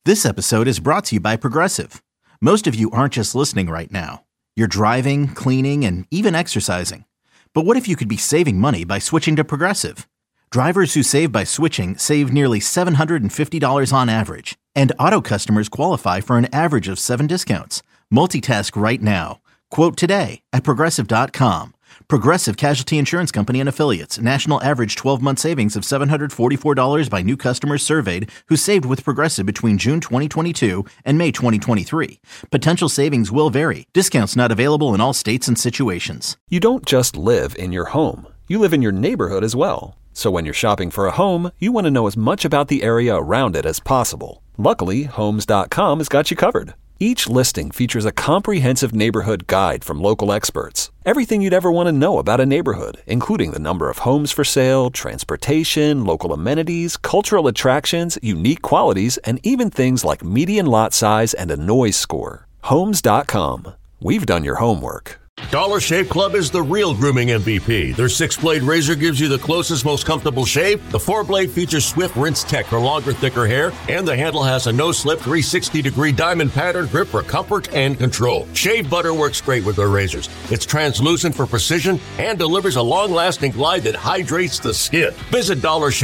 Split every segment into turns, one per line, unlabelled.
This episode is brought to you by Progressive. Most of you aren't just listening right now. You're driving, cleaning, and even exercising. But what if you could be saving money by switching to Progressive? Drivers who save by switching save nearly $750 on average. And auto customers qualify for an average of 7 discounts. Multitask right now. Quote today at Progressive.com. Progressive Casualty Insurance Company and Affiliates. National average 12-month savings of $744 by new customers surveyed who saved with Progressive between June 2022 and May 2023. Potential savings will vary. Discounts not available in all states and situations.
You don't just live in your home. You live in your neighborhood as well. So when you're shopping for a home, you want to know as much about the area around it as possible. Luckily, Homes.com has got you covered. Each listing features a comprehensive neighborhood guide from local experts. Everything you'd ever want to know about a neighborhood, including the number of homes for sale, transportation, local amenities, cultural attractions, unique qualities, and even things like median lot size and a noise score. Homes.com. We've done your homework.
Dollar Shave Club is the real grooming MVP. Their 6-blade razor gives you the closest, most comfortable shave. The 4-blade features Swift Rinse Tech for longer, thicker hair. And the handle has a no-slip 360-degree diamond pattern grip for comfort and control. Shave butter works great with their razors. It's translucent for precision and delivers a long-lasting glide that hydrates the skin. Visit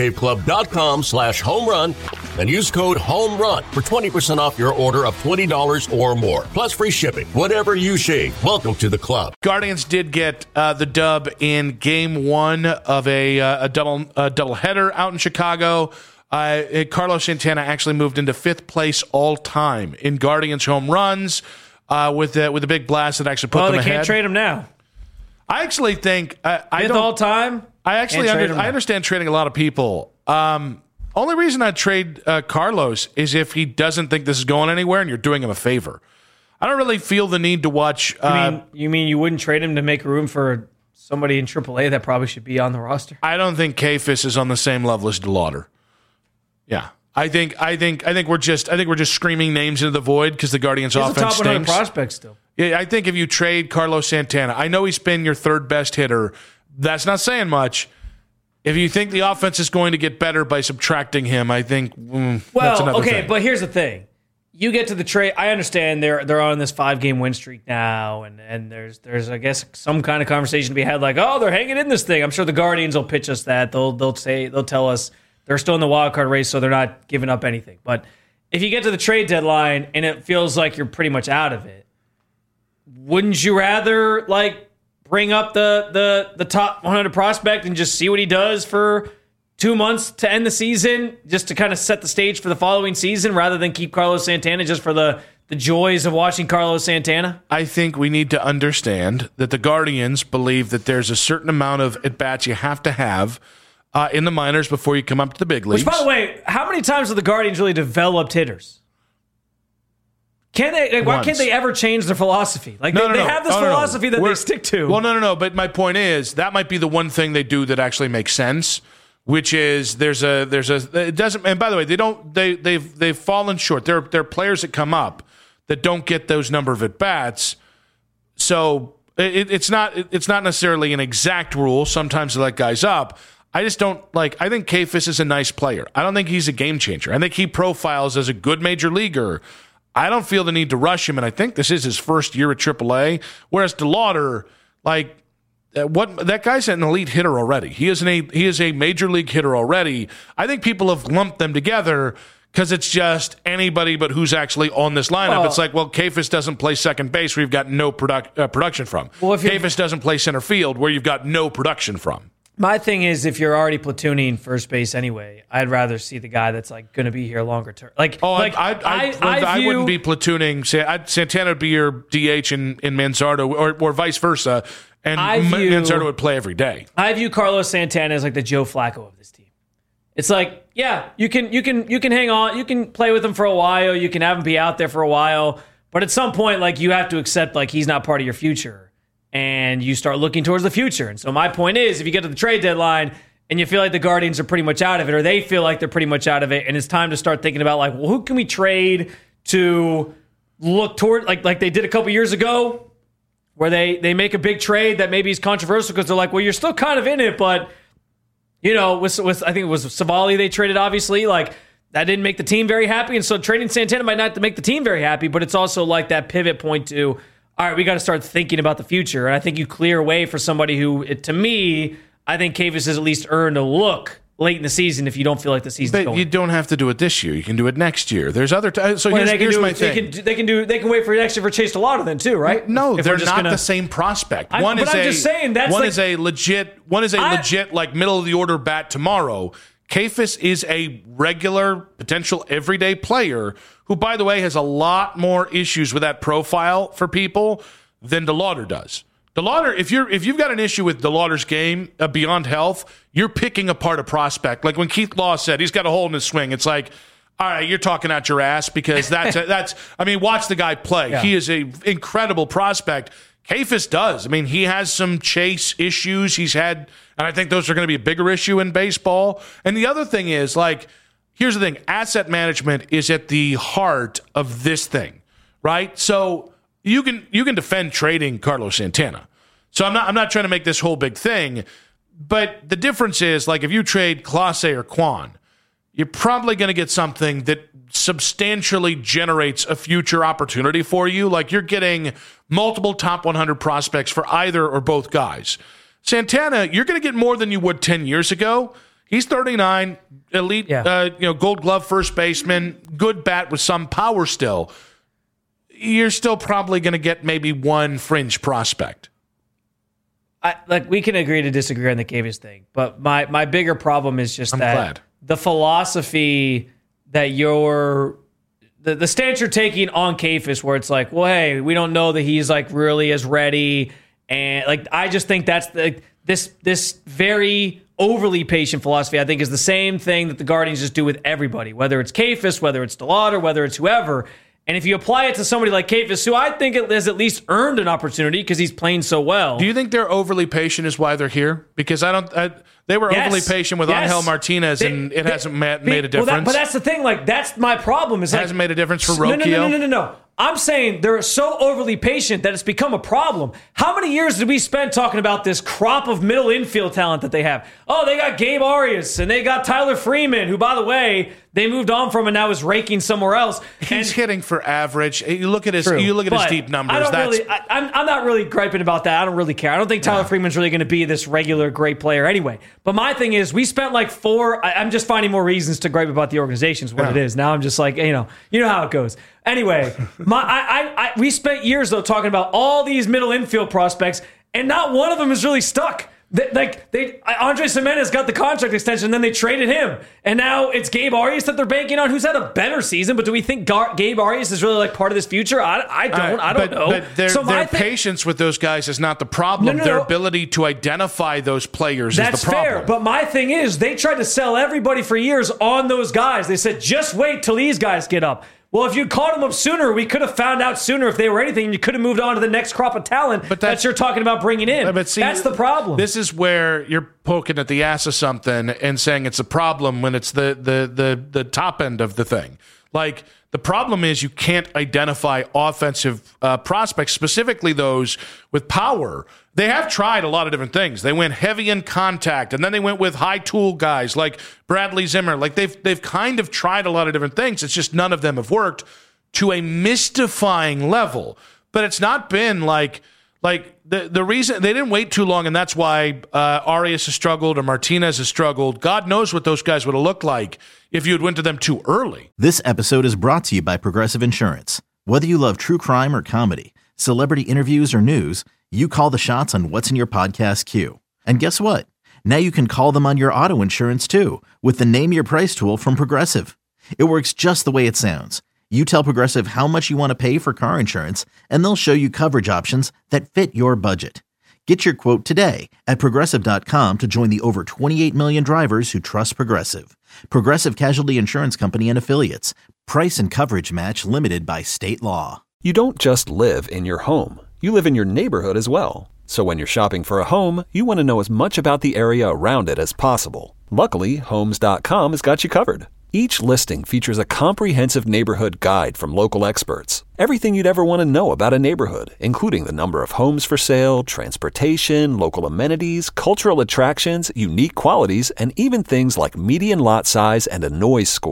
DollarShaveClub.com/homerun and use code HOMERUN for 20% off your order of $20 or more. Plus free shipping. Whatever you shave, welcome to the club.
Guardians did get the dub in Game 1 of a double header out in Chicago. Carlos Santana actually moved into 5th place all time in Guardians home runs with a big blast that actually put them ahead.
They can't trade him now.
I actually think I don't
all time.
I understand trading a lot of people. Only reason I'd trade Carlos is if he doesn't think this is going anywhere and you're doing him a favor. I don't really feel the need to watch.
You mean you wouldn't trade him to make room for somebody in AAA that probably should be on the roster?
I don't think Kayfis is on the same level as DeLauder. Yeah, I think we're just screaming names into the void because the Guardians' offense stinks.
He's a top 100 prospect still.
Yeah, I think if you trade Carlos Santana, I know he's been your 3rd best hitter. That's not saying much. If you think the offense is going to get better by subtracting him, I think that's another thing.
But here's the thing. You get to the trade. I understand they're on this 5-game win streak now, and there's I guess some kind of conversation to be had like, oh, they're hanging in this thing. I'm sure the Guardians will pitch us that. They'll tell us they're still in the wild card race, so they're not giving up anything. But if you get to the trade deadline and it feels like you're pretty much out of it, wouldn't you rather bring up the top 100 prospect and just see what he does for 2 months to end the season, just to kind of set the stage for the following season, rather than keep Carlos Santana just for the joys of watching Carlos Santana?
I think we need to understand that the Guardians believe that there's a certain amount of at-bats you have to have in the minors before you come up to the big leagues.
Which, by the way, how many times have the Guardians really developed hitters? Why can't they ever change their philosophy? They have this philosophy that they stick to.
Well, no. But my point is that might be the one thing they do that actually makes sense. Which is it doesn't, and by the way, they've fallen short. There are players that come up that don't get those number of at bats. So it's not necessarily an exact rule. Sometimes they let guys up. I just don't I think Kayfis is a nice player. I don't think he's a game changer. I think he profiles as a good major leaguer. I don't feel the need to rush him, and I think this is his first year at AAA. Whereas DeLauder, that guy's an elite hitter already. He is a major league hitter already. I think people have lumped them together because it's just anybody but who's actually on this lineup. It's Kayfis doesn't play second base where you've got no production from. Kayfis doesn't play center field where you've got no production from.
My thing is, if you're already platooning first base anyway, I'd rather see the guy that's going to be here longer term. I
wouldn't be platooning. Santana would be your DH in Manzardo or vice versa. And Manzardo would play every day.
I view Carlos Santana as the Joe Flacco of this team. It's you can hang on, you can play with him for a while, you can have him be out there for a while, but at some point, you have to accept he's not part of your future, and you start looking towards the future. And so my point is, if you get to the trade deadline and you feel like the Guardians are pretty much out of it, or they feel like they're pretty much out of it, and it's time to start thinking about who can we trade to look toward, like they did a couple years ago, where they make a big trade that maybe is controversial because they're well, you're still kind of in it, but with I think it was Savali they traded, obviously. that didn't make the team very happy. And so trading Santana might not make the team very happy, but it's also like that pivot point to, all right, we got to start thinking about the future. And I think you clear away for somebody who, to me, I think Kayvis has at least earned a look late in the season if you don't feel like the season's going.
But you don't have to do it this year. You can do it next year. There's other times. So here's my thing.
They can wait for next year for Chase DeLauder then too, right?
No, they're not the same prospect. One is a legit like middle of the order bat tomorrow. Kayvis is a regular, potential everyday player who, by the way, has a lot more issues with that profile for people than DeLauder does. DeLauder, if you've got an issue with DeLauder's game beyond health, you're picking apart a prospect. Like when Keith Law said he's got a hole in his swing, it's like, all right, you're talking out your ass because that's. I mean, watch the guy play. Yeah. He is a incredible prospect. Kayvis does. I mean, he has some chase issues he's had, and I think those are going to be a bigger issue in baseball. And the other thing is, like, here's the thing: asset management is at the heart of this thing, right? So you can defend trading Carlos Santana. So I'm not trying to make this whole big thing, but the difference is, like, if you trade Clase or Kwan, you're probably going to get something that substantially generates a future opportunity for you. Like, you're getting multiple top 100 prospects for either or both guys. Santana, you're going to get more than you would 10 years ago. He's 39, elite, Gold Glove first baseman, good bat with some power still. You're still probably going to get maybe one fringe prospect.
We can agree to disagree on the Kayvis thing, but my bigger problem is just the philosophy that the stance you're taking on Kayvis, where it's like, well, hey, we don't know that he's like really as ready, and like I just think that's this very overly patient philosophy. I think is the same thing that the Guardians just do with everybody, whether it's Kayvis, whether it's DeLauder, whether it's whoever. And if you apply it to somebody like Kayvis, who I think has at least earned an opportunity because he's playing so well.
Do you think they're overly patient is why they're here? Because they were overly patient with Angel Martinez, and it hasn't made a difference.
But that's the thing. Like, that's my problem. It
hasn't made a difference for Rocchio.
No. I'm saying they're so overly patient that it's become a problem. How many years did we spend talking about this crop of middle infield talent that they have? Oh, they got Gabe Arias, and they got Tyler Freeman, who, by the way, they moved on from and now is raking somewhere else.
He's hitting for average. You look at his deep numbers.
I'm not really griping about that. I don't really care. I don't think Tyler Freeman's really going to be this regular great player anyway. But my thing is, we spent like I'm just finding more reasons to gripe about the organization is what it is. Now I'm just like, you know how it goes. Anyway, we spent years, though, talking about all these middle infield prospects, and not one of them is really stuck. Andres Gimenez got the contract extension, and then they traded him. And now it's Gabe Arias that they're banking on, who's had a better season. But do we think Gabe Arias is really like part of this future? I don't know.
But their patience with those guys is not the problem. Their ability to identify those players is the problem.
That's fair. But my thing is, they tried to sell everybody for years on those guys. They said, just wait till these guys get up. Well, if you'd caught them up sooner, we could have found out sooner if they were anything, and you could have moved on to the next crop of talent that you're talking about bringing in. But see, that's the problem.
This is where you're poking at the ass of something and saying it's a problem when it's the top end of the thing. Like, the problem is you can't identify offensive prospects, specifically those with power. They have tried a lot of different things. They went heavy in contact, and then they went with high tool guys like Bradley Zimmer. Like, they've kind of tried a lot of different things. It's just none of them have worked to a mystifying level. But it's not been like the reason they didn't wait too long, and that's why Arias has struggled or Martinez has struggled. God knows what those guys would have looked like if you had went to them too early.
This episode is brought to you by Progressive Insurance. Whether you love true crime or comedy, celebrity interviews or news, you call the shots on what's in your podcast queue. And guess what? Now you can call them on your auto insurance too with the Name Your Price tool from Progressive. It works just the way it sounds. You tell Progressive how much you want to pay for car insurance, and they'll show you coverage options that fit your budget. Get your quote today at Progressive.com to join the over 28 million drivers who trust Progressive. Progressive Casualty Insurance Company and Affiliates. Price and coverage match limited by state law.
You don't just live in your home. You live in your neighborhood as well. So when you're shopping for a home, you want to know as much about the area around it as possible. Luckily, Homes.com has got you covered. Each listing features a comprehensive neighborhood guide from local experts. Everything you'd ever want to know about a neighborhood, including the number of homes for sale, transportation, local amenities, cultural attractions, unique qualities, and even things like median lot size and a noise score.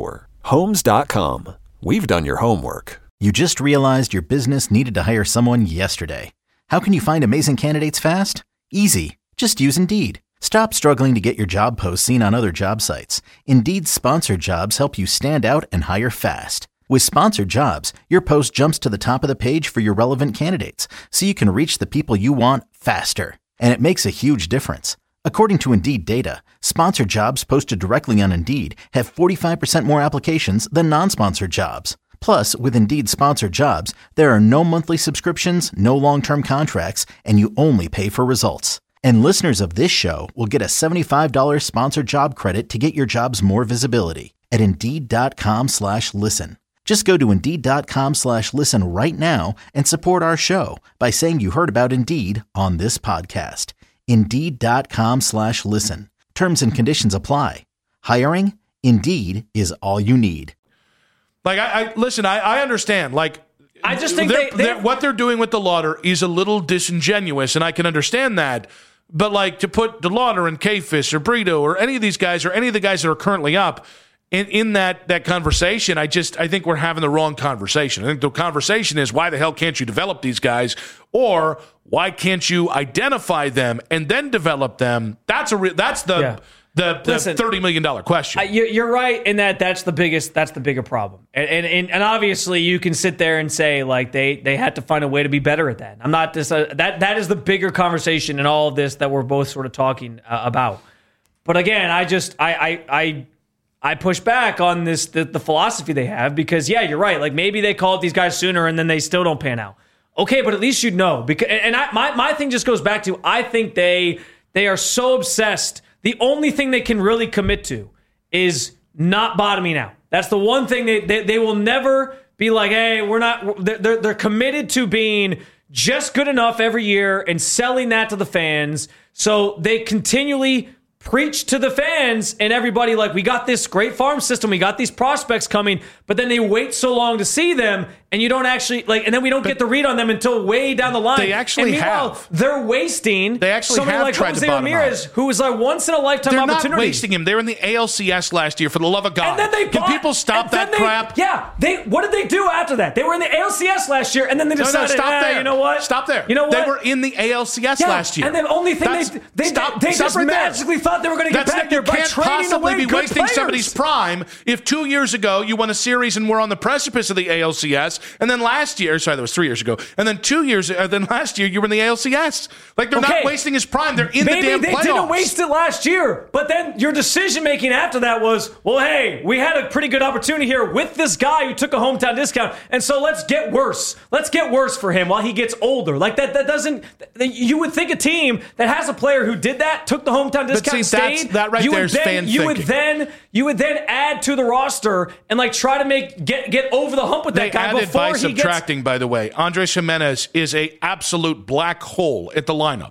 Homes.com. We've done your homework.
You just realized your business needed to hire someone yesterday. How can you find amazing candidates fast? Easy. Just use Indeed. Stop struggling to get your job posts seen on other job sites. Indeed's sponsored jobs help you stand out and hire fast. With sponsored jobs, your post jumps to the top of the page for your relevant candidates, so you can reach the people you want faster. And it makes a huge difference. According to Indeed data, sponsored jobs posted directly on Indeed have 45% more applications than non-sponsored jobs. Plus, with Indeed sponsored jobs, there are no monthly subscriptions, no long-term contracts, and you only pay for results. And listeners of this show will get a $75 sponsored job credit to get your jobs more visibility at Indeed.com/listen. Just go to Indeed.com/listen right now and support our show by saying you heard about Indeed on this podcast. Indeed.com/listen. Terms and conditions apply. Hiring? Indeed is all you need.
Like, I understand. Like,
I just think
what they're doing with DeLauder is a little disingenuous, and I can understand that. But, like, to put DeLauder and K-Fish or Brito or any of these guys or any of the guys that are currently up in that conversation, I think we're having the wrong conversation. I think the conversation is, why the hell can't you develop these guys? Or why can't you identify them and then develop them? That's the $30 million question.
You're right in that's the bigger problem. And obviously you can sit there and say, like, they had to find a way to be better at that. I'm not this that is the bigger conversation in all of this that we're both sort of talking about. But again, I push back on the philosophy they have, because you're right. Like, maybe they called these guys sooner and then they still don't pan out. Okay, but at least you'd know. Because my thing just goes back to, I think they are so obsessed. The only thing they can really commit to is not bottoming out. That's the one thing they will never be like, hey, we're not. They're committed to being just good enough every year and selling that to the fans. So they continually preach to the fans and everybody, like, we got this great farm system, we got these prospects coming, but then they wait so long to see them, and you don't actually, like, and then we don't get the read on them until way down the line.
They actually
they're wasting.
They actually
somebody
have
like
tried
Jose
to bottom
Ramirez,
out.
who was like once in a lifetime
They're
opportunity.
Not wasting him. They're in the ALCS last year, for the love of God.
And then they
Can people stop that crap?
Yeah. What did they do after that? They were in the ALCS last year, and then they decided,
stop there.
You know what?
Stop there.
You know what?
They were in the ALCS last year.
And the only thing they just
right
magically thought they were going to get back there by
trading
trading away
be
good
wasting
players.
Somebody's prime if 2 years ago you won a series and were on the precipice of the ALCS, and then last year, that was 3 years ago, and then then last year you were in the ALCS. Like, they're not wasting his prime. They're in the damn playoffs.
Maybe they didn't waste it last year, but then your decision making after that was, well, hey, we had a pretty good opportunity here with this guy who took a hometown discount, and so let's get worse. Let's get worse for him while he gets older. Like, that doesn't. You would think a team that has a player who did that, took the hometown discount, stayed.
That right there is fan thinking.
You would then add to the roster and, like, try to get over the hump with that guy before he gets.
By subtracting, by the way, Andres Jimenez is a absolute black hole at the lineup.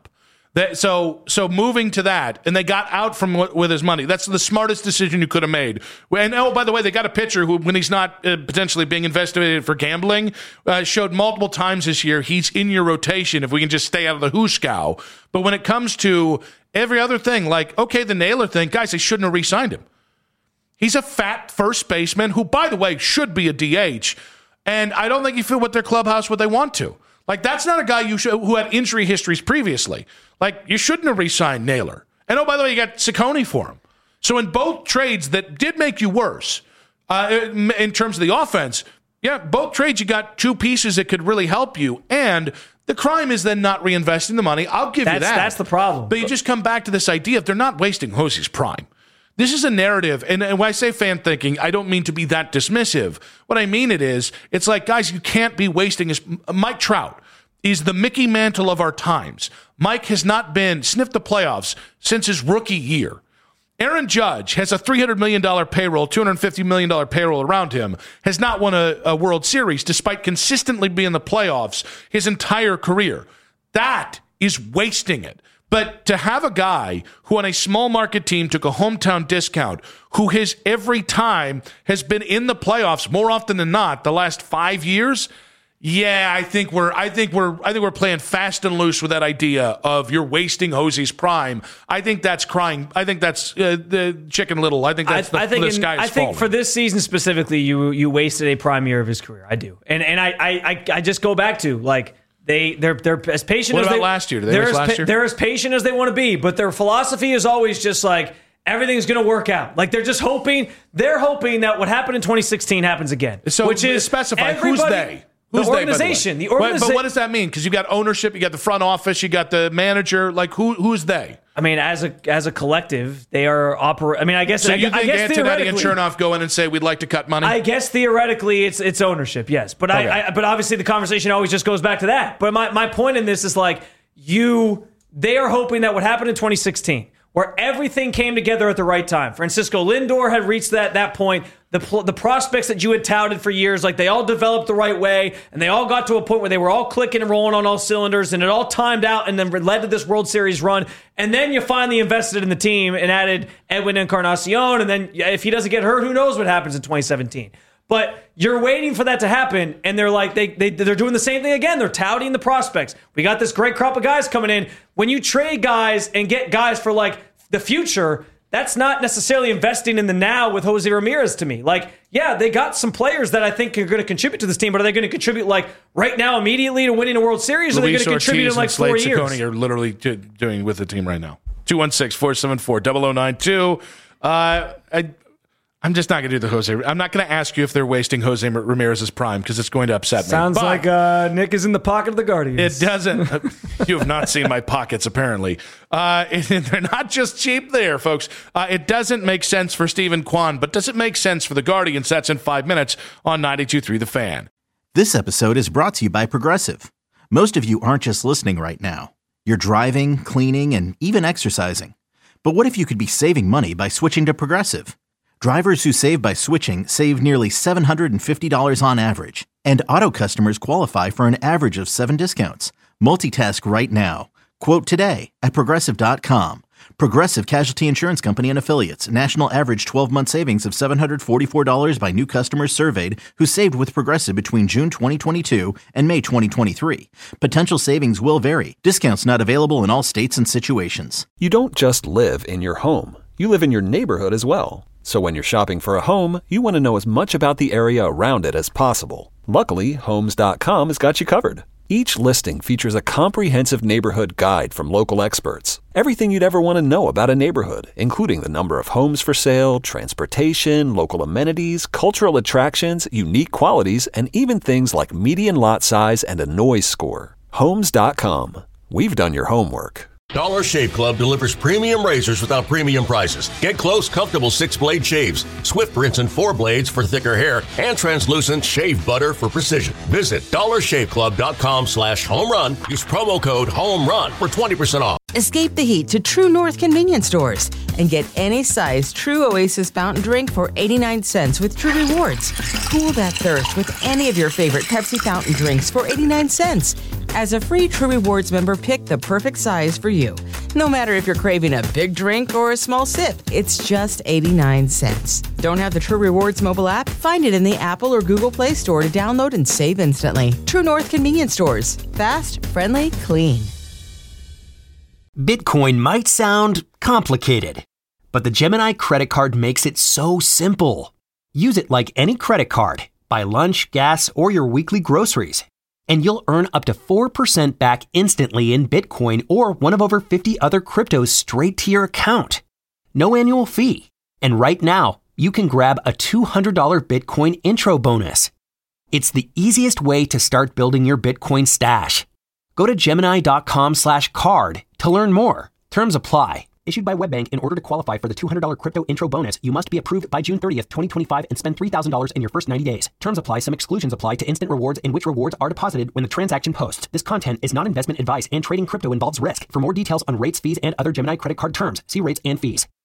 So moving to that, and they got out with his money. That's the smartest decision you could have made. And by the way, they got a pitcher who, when he's not potentially being investigated for gambling, showed multiple times this year he's in your rotation if we can just stay out of the hooskow. But when it comes to every other thing, like, okay, the Naylor thing, guys, they shouldn't have re-signed him. He's a fat first baseman who, by the way, should be a DH. And I don't think you feel with their clubhouse what they want to. Like, that's not a guy who had injury histories previously. Like, you shouldn't have re-signed Naylor. And, by the way, you got Ciccone for him. So in both trades that did make you worse, in terms of the offense, both trades you got two pieces that could really help you. And the crime is then not reinvesting the money. I'll give you that.
That's the problem.
But you just come back to this idea of they're not wasting Jose's prime. This is a narrative, and when I say fan thinking, I don't mean to be that dismissive. What I mean it's like, guys, you can't be wasting Mike Trout is the Mickey Mantle of our times. Mike has not sniffed the playoffs since his rookie year. Aaron Judge has a $300 million payroll, $250 million payroll around him, has not won a World Series despite consistently being in the playoffs his entire career. That is wasting it. But to have a guy who on a small market team took a hometown discount, who every time has been in the playoffs more often than not the last 5 years, Yeah, I think we're playing fast and loose with that idea of you're wasting Hosey's prime. I think that's crying. I think that's the Chicken Little. I think that's the sky is falling.
For this season specifically, you wasted a prime year of his career. I do, and I just go back to like they're as patient.
What
as
about last year? Did they waste last year?
They're as patient as they want to be, but their philosophy is always just like everything's going to work out. Like they're just hoping. They're hoping that what happened in 2016 happens again.
So
which is
specify who's they.
The organization. The organization.
But what does that mean? Because you got ownership, you got the front office, you got the manager. Like who's they?
I mean, as a collective, they are operating. I mean, I guess.
So you think
Antonetti
and Chernoff go in and say we'd like to cut money?
I guess theoretically, it's ownership, yes. But
okay.
But obviously the conversation always just goes back to that. But my point in this is like they are hoping that what happened in 2016, where everything came together at the right time. Francisco Lindor had reached that point. The prospects that you had touted for years, like they all developed the right way, and they all got to a point where they were all clicking and rolling on all cylinders, and it all timed out and then led to this World Series run. And then you finally invested in the team and added Edwin Encarnacion, and then if he doesn't get hurt, who knows what happens in 2017. But you're waiting for that to happen, and they're like they're doing the same thing again. They're touting the prospects. We got this great crop of guys coming in. When you trade guys and get guys for like the future, that's not necessarily investing in the now with Jose Ramirez to me. Like, yeah, they got some players that I think are going to contribute to this team, but are they going to contribute like right now immediately to winning a World Series, or are they going to contribute in like 4 years?
Ciccone are literally doing with the team right now. 216-474-0092. I'm just not going to do the Jose. I'm not going to ask you if they're wasting Jose Ramirez's prime because it's going to upset me.
Sounds like Nick is in the pocket of the Guardians.
It doesn't. You have not seen my pockets, apparently. They're not just cheap there, folks. It doesn't make sense for Stephen Kwan, but does it make sense for the Guardians? That's in 5 minutes on 92.3 The Fan.
This episode is brought to you by Progressive. Most of you aren't just listening right now. You're driving, cleaning, and even exercising. But what if you could be saving money by switching to Progressive? Drivers who save by switching save nearly $750 on average, and auto customers qualify for an average of 7 discounts. Multitask right now. Quote today at Progressive.com. Progressive Casualty Insurance Company and Affiliates. National average 12-month savings of $744 by new customers surveyed who saved with Progressive between June 2022 and May 2023. Potential savings will vary. Discounts not available in all states and situations.
You don't just live in your home. You live in your neighborhood as well. So when you're shopping for a home, you want to know as much about the area around it as possible. Luckily, Homes.com has got you covered. Each listing features a comprehensive neighborhood guide from local experts. Everything you'd ever want to know about a neighborhood, including the number of homes for sale, transportation, local amenities, cultural attractions, unique qualities, and even things like median lot size and a noise score. Homes.com. We've done your homework.
Dollar Shave Club delivers premium razors without premium prices. Get close, comfortable 6-blade shaves, swift rinse and 4 blades for thicker hair, and translucent shave butter for precision. Visit dollarshaveclub.com/homerun. Use promo code HOMERUN for 20% off.
Escape the heat to True North convenience stores and get any size True Oasis fountain drink for 89 cents with True Rewards. Cool that thirst with any of your favorite Pepsi fountain drinks for 89 cents. As a free True Rewards member, pick the perfect size for you. No matter if you're craving a big drink or a small sip, it's just 89 cents. Don't have the True Rewards mobile app? Find it in the Apple or Google Play Store to download and save instantly. True North convenience stores. Fast, friendly, clean.
Bitcoin might sound complicated, but the Gemini credit card makes it so simple. Use it like any credit card. Buy lunch, gas, or your weekly groceries, and you'll earn up to 4% back instantly in Bitcoin or one of over 50 other cryptos straight to your account. No annual fee. And right now, you can grab a $200 Bitcoin intro bonus. It's the easiest way to start building your Bitcoin stash. Go to Gemini.com/card to learn more. Terms apply. Issued by WebBank. In order to qualify for the $200 crypto intro bonus, you must be approved by June 30th, 2025 and spend $3,000 in your first 90 days. Terms apply. Some exclusions apply to instant rewards in which rewards are deposited when the transaction posts. This content is not investment advice and trading crypto involves risk. For more details on rates, fees, and other Gemini credit card terms, see rates and fees.